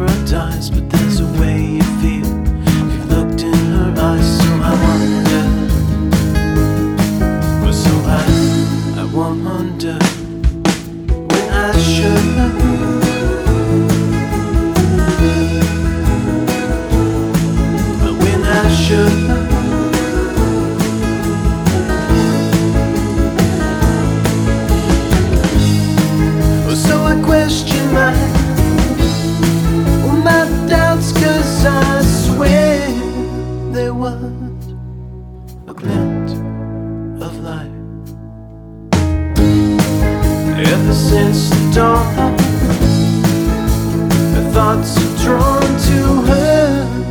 paradise, but there's a way you feel. You've looked in her eyes, so I wonder. So I wonder when I should. When I should. So I question my doubts, 'cause I swear there was a glint of light. Ever since the dawn, the thoughts are drawn to her.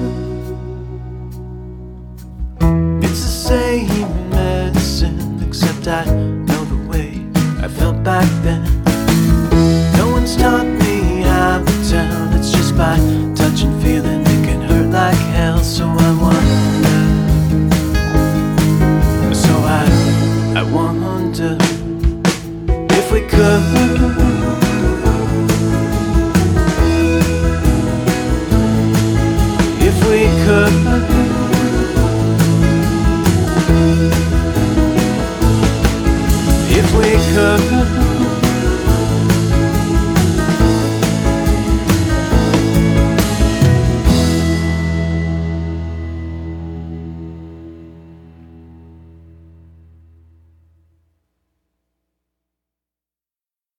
It's the same medicine, except I know the way I felt back then. No one's taught me how to tell. It's just by touch and feeling it can hurt like hell. So I wonder. So I wonder if we could. If we could.